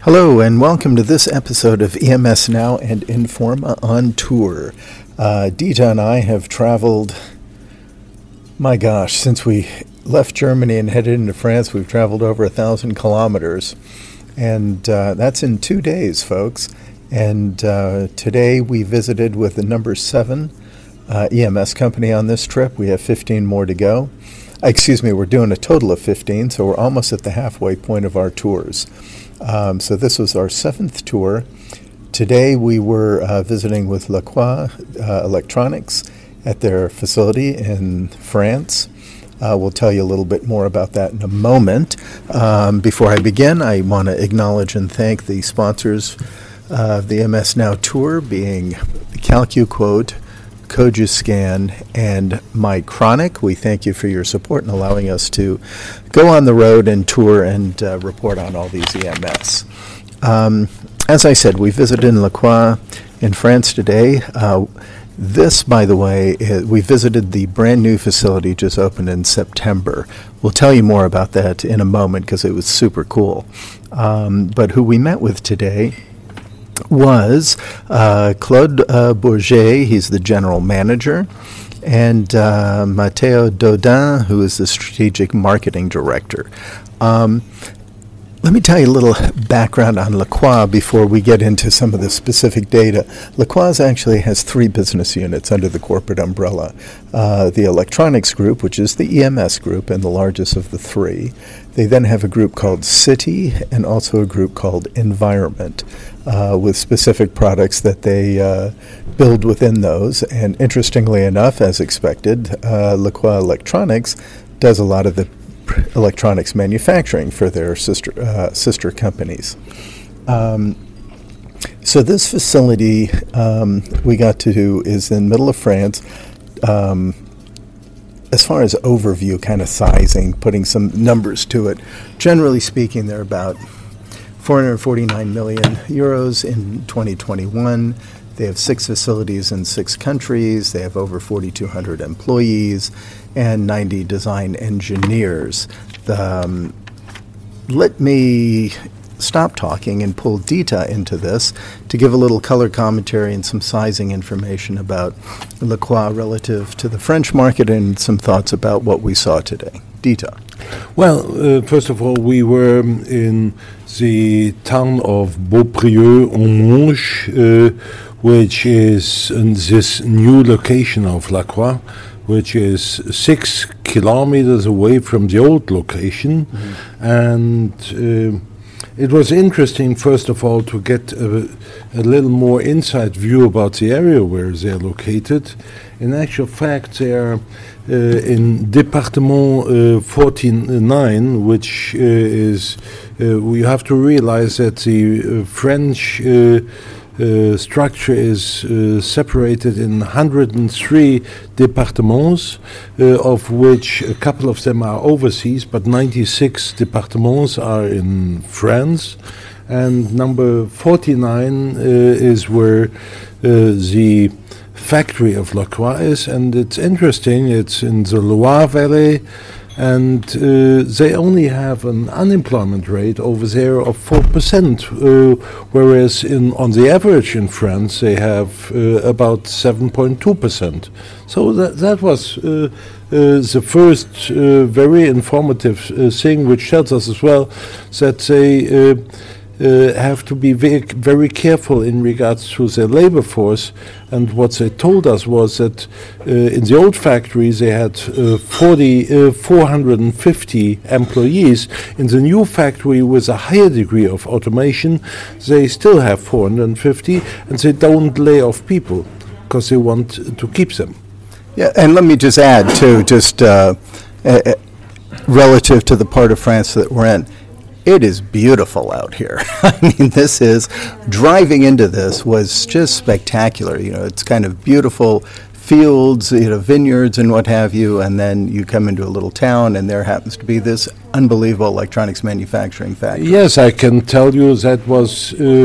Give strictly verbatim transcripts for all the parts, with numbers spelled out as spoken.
Hello and welcome to this episode of E M S Now and Informa on Tour. Uh, Dita and I have traveled, my gosh, since we left Germany and headed into France, we've traveled over a thousand kilometers. And uh, that's in two days, folks. And uh, today we visited with the number seven uh, E M S company on this trip. We have fifteen more to go. Excuse me, we're doing a total of fifteen, so we're almost at the halfway point of our tours. Um, so this was our seventh tour. Today we were uh, visiting with Lacroix uh, Electronics at their facility in France. Uh, we'll tell you a little bit more about that in a moment. Um, before I begin, I want to acknowledge and thank the sponsors uh, of the E M S Now tour, being CalcuQuote, Cojuscan, and Mycronic. We thank you for your support in allowing us to go on the road and tour and uh, report on all these E M S. Um, as I said, we visited in Lacroix in France today. Uh, this, by the way, is, we visited the brand new facility just opened in September. We'll tell you more about that in a moment because it was super cool. Um, but who we met with today was uh, Claude uh, Bourget. He's the general manager, and uh, Matteo Dodin, who is the strategic marketing director. Um, let me tell you a little background on Lacroix before we get into some of the specific data. Lacroix actually has three business units under the corporate umbrella. Uh, the electronics group, which is the E M S group and the largest of the three. They then have a group called City and also a group called Environment, uh, with specific products that they uh, build within those. And interestingly enough, as expected, uh, Lacroix Electronics does a lot of the electronics manufacturing for their sister uh, sister companies. Um, so this facility um, we got to do is in the middle of France. Um, as far as overview, kind of sizing, putting some numbers to it, generally speaking, they're about four hundred forty-nine million euros in twenty twenty-one. They have six facilities in six countries. They have over forty-two hundred employees and ninety design engineers. Um, let me stop talking and pull Dita into this to give a little color commentary and some sizing information about Lacroix relative to the French market and some thoughts about what we saw today. Dita. Well, uh, first of all, we were in the town of Beauprieu-en-Monge, uh, which is in this new location of Lacroix, which is six kilometers away from the old location. Mm-hmm. And uh, it was interesting, first of all, to get a, a little more inside view about the area where they're located. In actual fact, they are uh, in Département uh, forty-nine, which uh, is, uh, we have to realize that the uh, French uh, Uh, structure is uh, separated in one hundred three départements, uh, of which a couple of them are overseas, but ninety-six départements are in France. And number forty-nine uh, is where uh, the factory of Lacroix is, and it's interesting, it's in the Loire Valley, and uh, they only have an unemployment rate over there of four percent, uh, whereas in on the average in France they have uh, about seven point two percent. So that, that was uh, uh, the first uh, very informative uh, thing, which tells us as well that they uh, Uh, have to be very, very careful in regards to their labor force. And what they told us was that uh, in the old factory they had uh, forty, uh, four hundred fifty employees. In the new factory with a higher degree of automation, they still have four hundred fifty, and they don't lay off people because they want to keep them. Yeah, and let me just add too, just uh, uh, relative to the part of France that we're in. It is beautiful out here. I mean, this is, driving into this was just spectacular. You know, it's kind of beautiful fields, you know, vineyards and what have you, and then you come into a little town and there happens to be this unbelievable electronics manufacturing factory. Yes, I can tell you that was uh,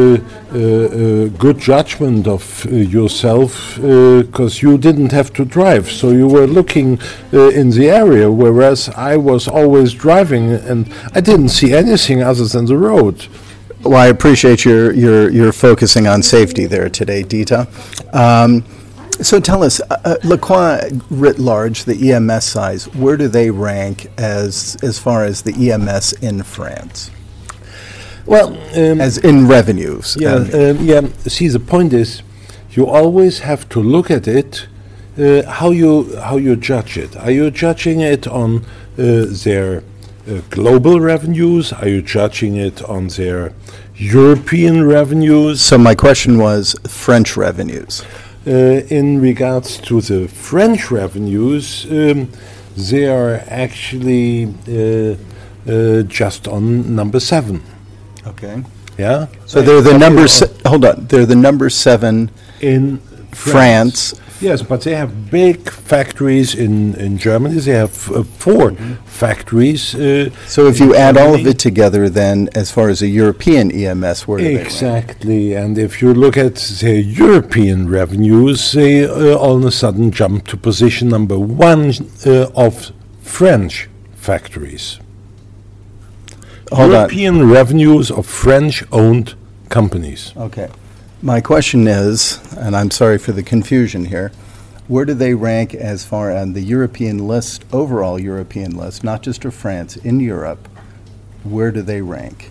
uh, a good judgment of uh, yourself, because uh, you didn't have to drive, so you were looking uh, in the area, whereas I was always driving and I didn't see anything other than the road. Well, I appreciate your, your, your focusing on safety there today, Dita. Um, so tell us, uh, uh, Lacroix writ large, the E M S size, where do they rank as as far as the E M S in France? Well, um, As in revenues. yeah, Um, um, yeah. See, the point is, you always have to look at it. Uh, how you how you judge it? Are you judging it on uh, their uh, global revenues? Are you judging it on their European revenues? so my question was French revenues. Uh, in regards to the French revenues, um, they are actually uh, uh, just on number seven. Okay. Yeah. So they're the number, se- hold on, they're the number seven in France. Yes, but they have big factories in, in Germany. They have uh, four factories. Uh, So if you add all of Germany. it together, then as far as a European E M S, where do they rank? Exactly, and if you look at the European revenues, they uh, all of a sudden jump to position number one uh, of French factories. Hold on. European revenues of French-owned companies. Okay. My question is, and I'm sorry for the confusion here, where do they rank as far on the European list, overall European list, not just of France, in Europe? Where do they rank?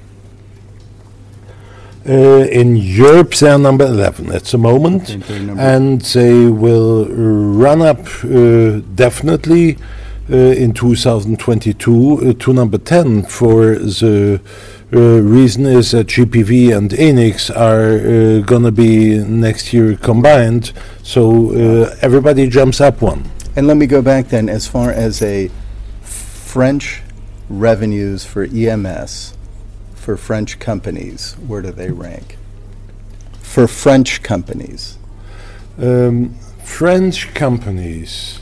Uh, in Europe, they are number eleven at the moment, Okay, they're number- and they will run up uh, definitely uh, in two thousand twenty-two uh, to number ten. For the uh, reason is that G P V and Enix are uh, going to be next year combined, so uh, everybody jumps up one. And let me go back then, as far as a French revenues for E M S, for French companies, where do they rank? For French companies. Um, French companies,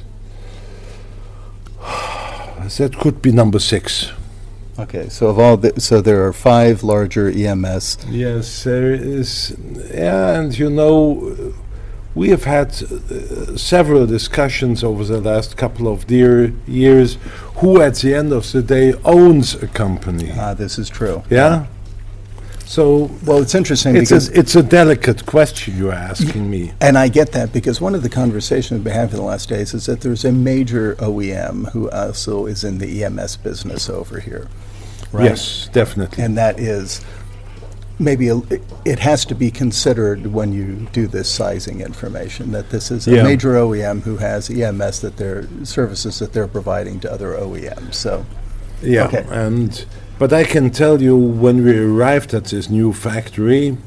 that could be number six. Okay, so of all, the, so there are five larger E M S. Yes, there is. Yeah, and you know, we have had uh, several discussions over the last couple of dear years who at the end of the day owns a company. Ah, this is true. Yeah? So Well, it's interesting it's because, a, it's a delicate question you're asking me. and I get that, because one of the conversations we've been having the last days is that there's a major O E M who also is in the E M S business over here. Right? Yes, definitely. And that is, maybe, a- it has to be considered when you do this sizing information, that this is a Yeah. major O E M who has E M S that they're, services that they're providing to other O E Ms, so. Yeah, Okay. and but I can tell you, when we arrived at this new factory,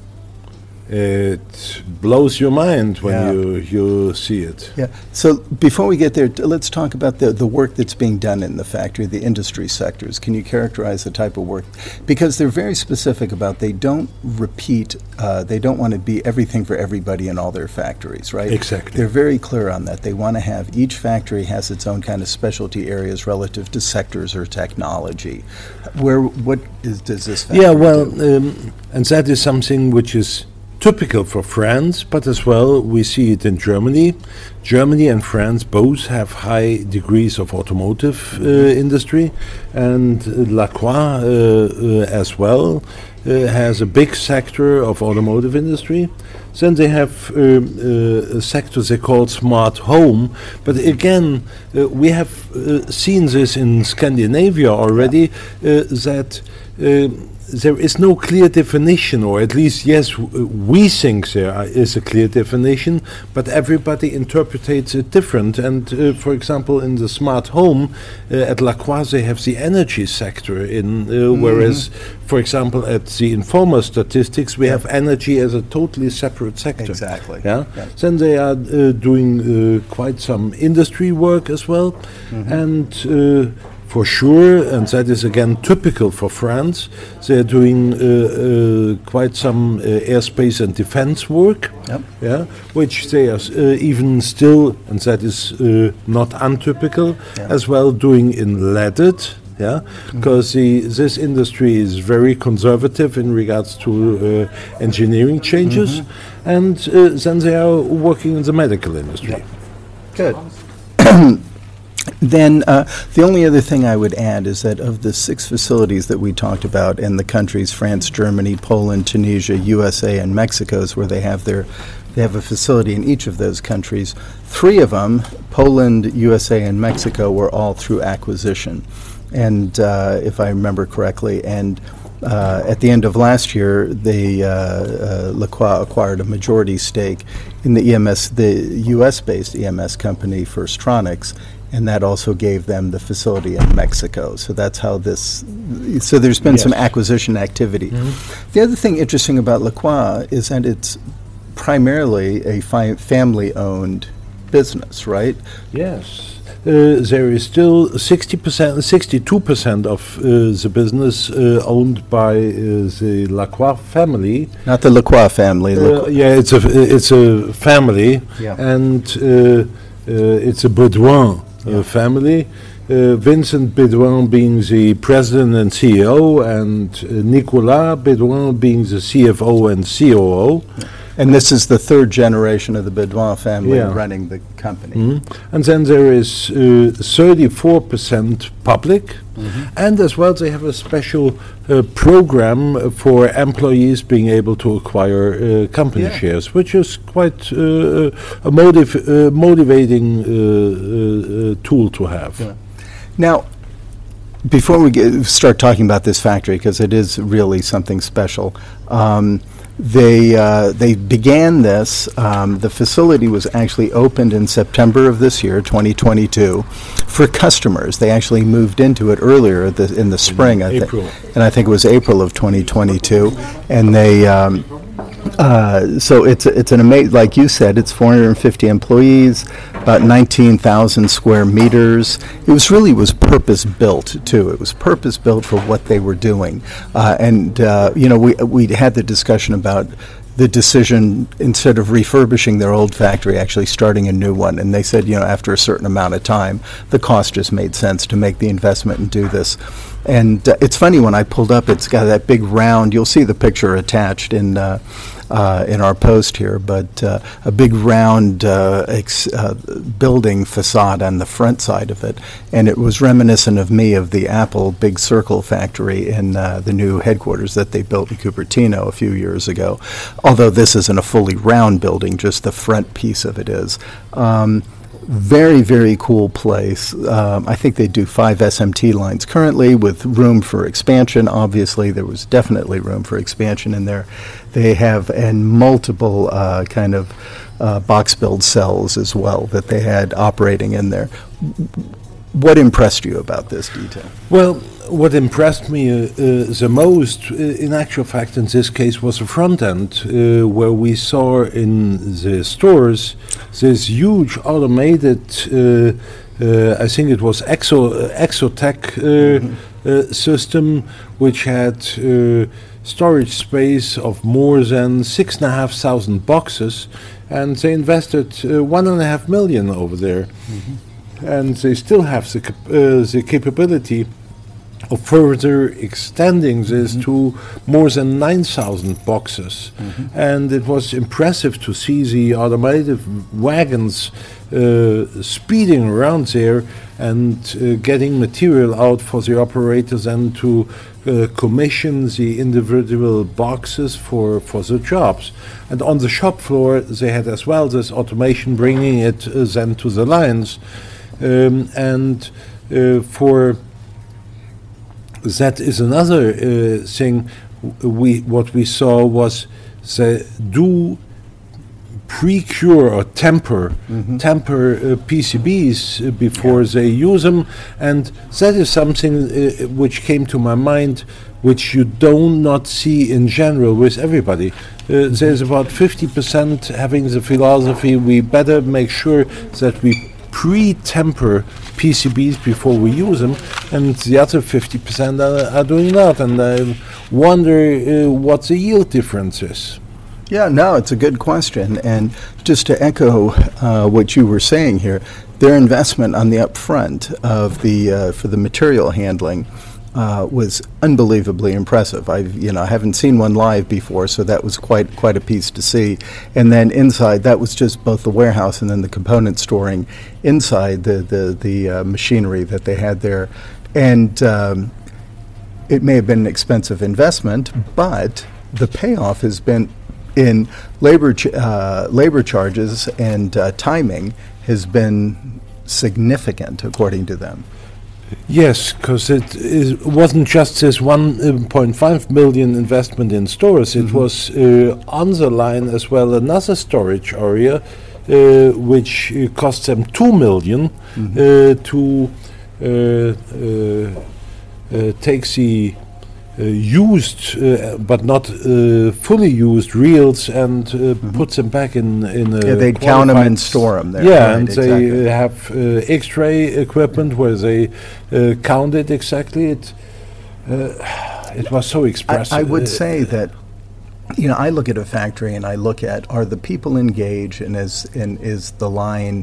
it blows your mind when Yeah. you you see it. Yeah, so before we get there, t- let's talk about the, the work that's being done in the factory, the industry sectors. Can you characterize the type of work? Because they're very specific about, they don't repeat, uh, they don't want to be everything for everybody in all their factories, right? Exactly. They're very clear on that. They want to have, each factory has its own kind of specialty areas relative to sectors or technology. Where, what is, does this factory Yeah, well, do? um, and that is something which is typical for France, but as well we see it in Germany. Germany and France both have high degrees of automotive uh, industry, and uh, Lacroix uh, uh, as well uh, has a big sector of automotive industry. Then they have um, uh, a sector they call smart home, but again uh, we have uh, seen this in Scandinavia already, uh, that uh, there is no clear definition, or at least, yes, w- we think there are- is a clear definition, but everybody interprets it different. And uh, for example, in the smart home, uh, at Lacroix they have the energy sector, in uh, whereas, for example, at the Informer Statistics we Yeah. have energy as a totally separate sector. Exactly. Yeah. Yeah. Then they are uh, doing uh, quite some industry work as well, and. Uh, For sure, and that is again typical for France, they are doing uh, uh, quite some uh, airspace and defense work, Yep. yeah, which they are uh, even still, and that is uh, not untypical, Yeah. as well doing in leaded, yeah, because the this industry is very conservative in regards to uh, engineering changes, and uh, then they are working in the medical industry. Good. Then uh, the only other thing I would add is that of the six facilities that we talked about in the countries, France, Germany, Poland, Tunisia, U S A, and Mexico, is where they have their they have a facility in each of those countries. Three of them, Poland, U S A, and Mexico, were all through acquisition. And uh, if I remember correctly, and uh, at the end of last year, they uh, uh, Lacroix acquired a majority stake in the E M S, the U S-based E M S company, Firstronics, and that also gave them the facility in Mexico. So that's how this, so there's been Yes. some acquisition activity. Mm-hmm. The other thing interesting about Lacroix is that it's primarily a fi- family-owned business, right? Yes. Uh, there is still sixty percent, sixty-two percent of uh, the business uh, owned by uh, the Lacroix family. Not the Lacroix family. Uh, Lacroix. yeah, it's a it's a family, Yeah. and uh, uh, it's a Baudouin Yeah. uh, family. Uh, Vincent Baudouin being the president and C E O, and uh, Nicolas Baudouin being the C F O and C O O. And this is the third generation of the Baudouin family Yeah. running the company. Mhm. And then there is uh, thirty-four percent public, and as well they have a special uh, program for employees being able to acquire uh, company Yeah. shares, which is quite uh, a motiv- uh, motivating uh, uh, uh, tool to have. Yeah. Now, before we get, start talking about this factory, because it is really something special, um, they uh, they began this. Um, the facility was actually opened in September of this year, twenty twenty-two, for customers. They actually moved into it earlier the, in the spring, I think, April. and I think it was April of twenty twenty-two, and they. Um, Uh, so it's a- it's an amazing, like you said, it's four hundred fifty employees, about nineteen thousand square meters. It was really was purpose built too. It was purpose built for what they were doing, uh, and uh, you know we we had the discussion about the decision, instead of refurbishing their old factory, actually starting a new one. And they said, you know, after a certain amount of time, the cost just made sense to make the investment and do this. And uh, it's funny, when I pulled up, it's got that big round, you'll see the picture attached in uh, uh, in our post here, but uh, a big round uh, ex- uh, building facade on the front side of it. And it was reminiscent of me of the Apple Big Circle factory in uh, the new headquarters that they built in Cupertino a few years ago. Although this isn't a fully round building, just the front piece of it is. Um, very, very cool place. Um, I think they do five S M T lines currently with room for expansion. Obviously, there was definitely room for expansion in there. They have and multiple uh, kind of uh, box build cells as well that they had operating in there. What impressed you about this detail? Well, what impressed me uh, uh, the most, uh, in actual fact, in this case, was the front end, uh, where we saw in the stores this huge automated, uh, uh, I think it was Exo, uh, Exotech uh, mm-hmm. uh, system, which had uh, storage space of more than six and a half thousand boxes, and they invested uh, one and a half million over there. Mm-hmm. And they still have the, cap- uh, the capability of further extending this mm-hmm. to more than nine thousand boxes. Mm-hmm. And it was impressive to see the automated wagons uh, speeding around there and uh, getting material out for the operators and to uh, commission the individual boxes for, for the jobs. And on the shop floor, they had as well this automation bringing it uh, then to the lines. Um, and uh, for that is another uh, thing. We what we saw was they do pre-cure or temper mm-hmm. temper uh, P C Bs uh, before yeah. they use them, and that is something uh, which came to my mind, which you do not see in general with everybody. Uh, there's about fifty percent having the philosophy we better make sure that we pre-temper P C Bs before we use them, and the other fifty percent are, are doing that, and I wonder uh, what the yield difference is. Yeah, no, it's a good question. And just to echo uh, what you were saying here, their investment on the upfront of the uh, for the material handling uh, was unbelievably impressive. I, you know, I haven't seen one live before, so that was quite quite a piece to see. And then inside, that was just both the warehouse and then the component storing inside the the the uh, machinery that they had there. And um, it may have been an expensive investment, but the payoff has been in labor ch- uh, labor charges and uh, timing has been significant, according to them. Yes, because it is, wasn't just this one point five million investment in stores. It mm-hmm. was uh, on the line as well another storage area, uh, which uh, cost them two million mm-hmm. uh, to uh, uh, uh, take the uh, used uh, but not uh, fully used reels and uh, mm-hmm. put them back in in a yeah, they'd count them and store them there. Yeah, right, and exactly. they have uh, X-ray equipment where they uh, count it exactly. It uh, it was so expressive. I, I would say that, you know, I look at a factory and I look at, are the people engaged, and is and is the line,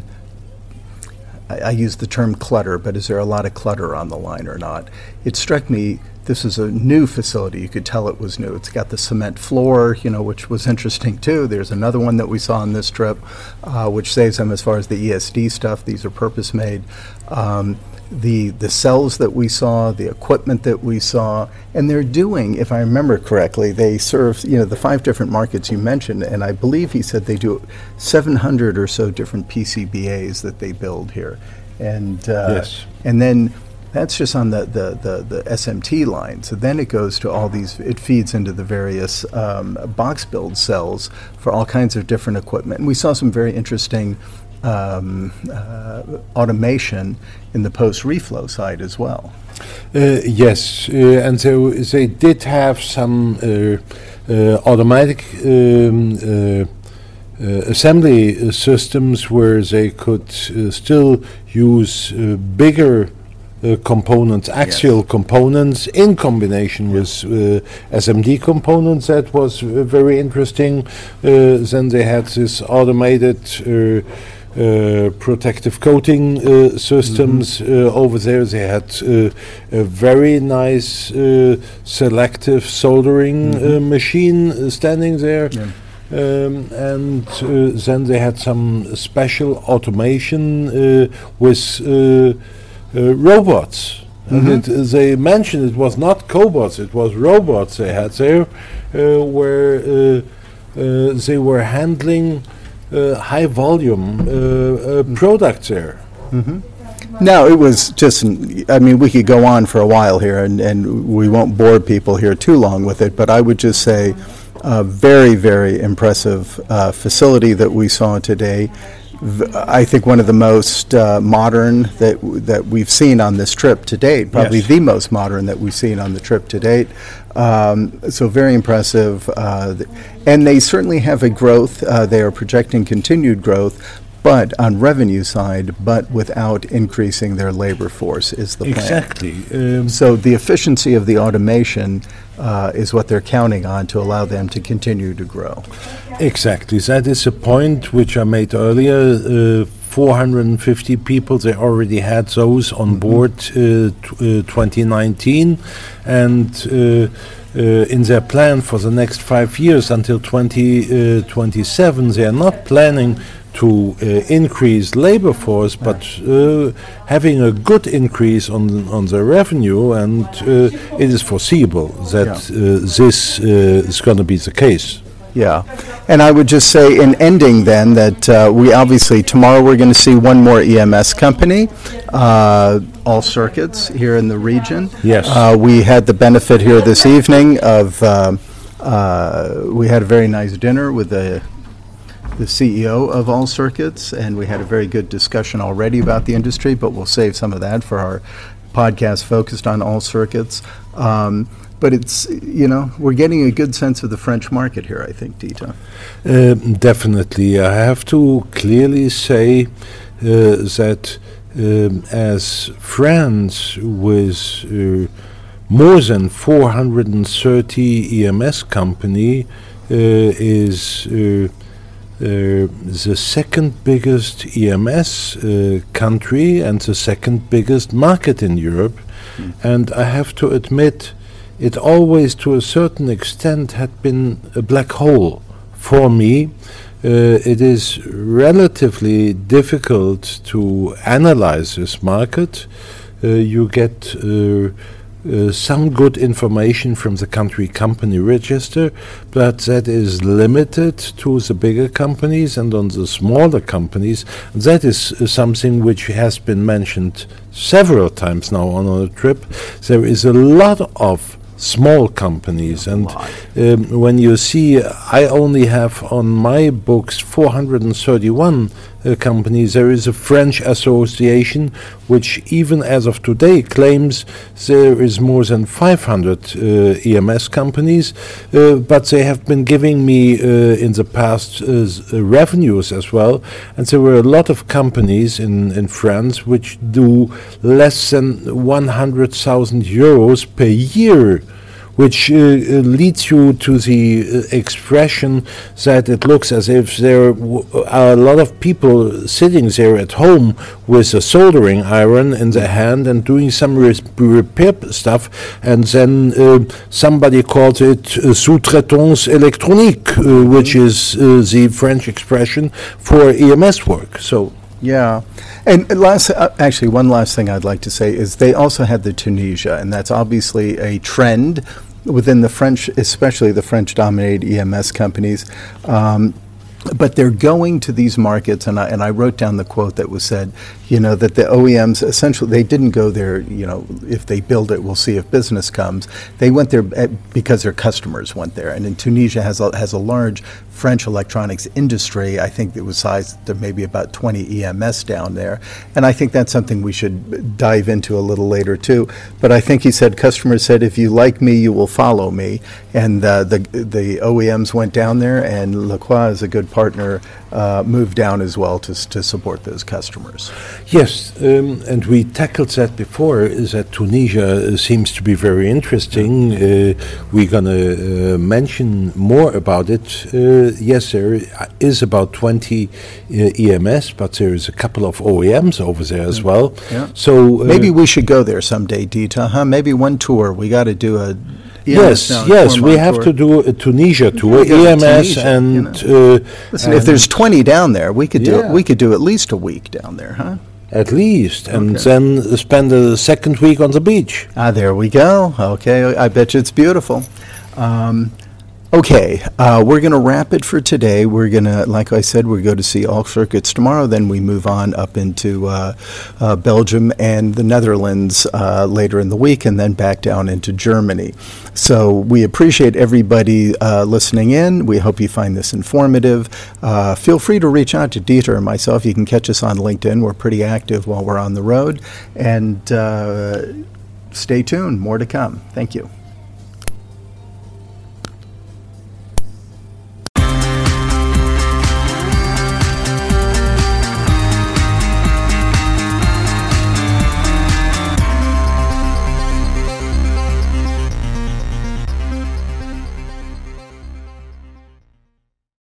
I, I use the term clutter, but is there a lot of clutter on the line or not? It struck me, this is a new facility. You could tell it was new. It's got the cement floor, you know, which was interesting too. There's another one that we saw on this trip, uh, which saves them as far as the E S D stuff. These are purpose-made. Um, the the cells that we saw, the equipment that we saw, and they're doing, if I remember correctly, they serve, you know, the five different markets you mentioned, and I believe he said they do seven hundred or so different P C B As that they build here. And uh, yes. And then that's just on the, the, the, the S M T line. So then it goes to all these, it feeds into the various um, box build cells for all kinds of different equipment. And we saw some very interesting um, uh, automation in the post-reflow side as well. Uh, yes, uh, and so they did have some uh, uh, automatic um, uh, Uh, assembly uh, systems where they could uh, still use uh, bigger uh, components, axial yes. components, in combination yeah. with uh, S M D components. That was uh, very interesting. Uh, then they had this automated uh, uh, protective coating uh, systems mm-hmm. uh, over there. They had uh, a very nice uh, selective soldering mm-hmm. uh, machine uh, standing there. Yeah. Um, and uh, then they had some special automation uh, with uh, uh, robots. Mm-hmm. And it, they mentioned it was not cobots, it was robots they had there, uh, where uh, uh, they were handling uh, high volume uh, uh, mm-hmm. products there. Mm-hmm. No, it was just, I mean, we could go on for a while here, and, and we won't bore people here too long with it, but I would just say a very, very impressive uh, facility that we saw today. V- I think one of the most uh, modern that w- that we've seen on this trip to date, probably yes. the most modern that we've seen on the trip to date. Um, so very impressive. Uh, th- and they certainly have a growth. Uh, they are projecting continued growth, but on revenue side, but without increasing their labor force is the plan. Exactly. Um, so the efficiency of the automation uh, is what they're counting on to allow them to continue to grow. Exactly. That is a point which I made earlier. Uh, four hundred fifty people, they already had those on mm-hmm. board uh, t- uh, twenty nineteen. And uh, Uh, in their plan for the next five years until twenty twenty-seven, they are not planning to uh, increase labor force, but uh, having a good increase on on their revenue, and uh, it is foreseeable that yeah. uh, this uh, is going to be the case. Yeah, and I would just say in ending then that uh, we obviously tomorrow we're going to see one more E M S company, uh, All Circuits here in the region. Yes. Uh, we had the benefit here this evening of, uh, uh, we had a very nice dinner with the the C E O of All Circuits, and we had a very good discussion already about the industry, but we'll save some of that for our podcast focused on All Circuits. Um, But it's, you know, we're getting a good sense of the French market here, I think, Dieter. Uh, definitely. I have to clearly say uh, that um, as France, with uh, more than four hundred thirty E M S company, uh, is uh, uh, the second biggest E M S uh, country and the second biggest market in Europe. Mm. And I have to admit, it always, to a certain extent, had been a black hole for me. Uh, it is relatively difficult to analyze this market. Uh, you get uh, uh, some good information from the country company register, but that is limited to the bigger companies, and on the smaller companies, that is uh, something which has been mentioned several times now on a trip. There is a lot of small companies, and um, when you see, I only have on my books four hundred thirty-one uh, companies. There is a French association which even as of today claims there is more than five hundred uh, E M S companies, uh, but they have been giving me uh, in the past uh, uh, revenues as well, and there were a lot of companies in, in France which do less than one hundred thousand euros per year, which uh, uh, leads you to the uh, expression that it looks as if there w- are a lot of people sitting there at home with a soldering iron in their hand and doing some res- repair p- stuff, and then uh, somebody called it uh, sous-traitance électronique, uh, which is uh, the French expression for E M S work. So. Yeah. And last, uh, actually, one last thing I'd like to say is they also had the Tunisia, and that's obviously a trend within the French, especially the French-dominated E M S companies. Um, but they're going to these markets, and I, and I wrote down the quote that was said, you know, that the O E Ms, essentially, they didn't go there, you know, if they build it, we'll see if business comes. They went there because their customers went there. And in Tunisia has a, has a large French electronics industry. I think it was sized to maybe about twenty E M S down there. And I think that's something we should dive into a little later, too. But I think he said, customers said, if you like me, you will follow me. And uh, the the O E Ms went down there, and Lacroix is a good partner, uh, moved down as well to to support those customers. Yes, um, and we tackled that before, is that Tunisia uh, seems to be very interesting. Uh, we're going to uh, mention more about it. Uh, yes, there is about twenty uh, E M S, but there is a couple of O E Ms over there as well. Yeah. So uh, maybe we should go there someday, Dita, huh? Maybe one tour. We got to do a Yes, yes, we have to do a Tunisia tour, E M S, Tunisia, and you know. uh, Listen, and if there's twenty down there, we could do Yeah. we could do at least a week down there, huh? at least, and Okay. then spend a second week on the beach. Ah, there we go. Okay, I bet you it's beautiful. Um, okay, uh, we're going to wrap it for today. We're going to, like I said, we go to see all circuits tomorrow. Then we move on up into uh, uh, Belgium and the Netherlands uh, later in the week, and then back down into Germany. So we appreciate everybody uh, listening in. We hope you find this informative. Uh, feel free to reach out to Dieter and myself. You can catch us on LinkedIn. We're pretty active while we're on the road. And uh, stay tuned. More to come. Thank you.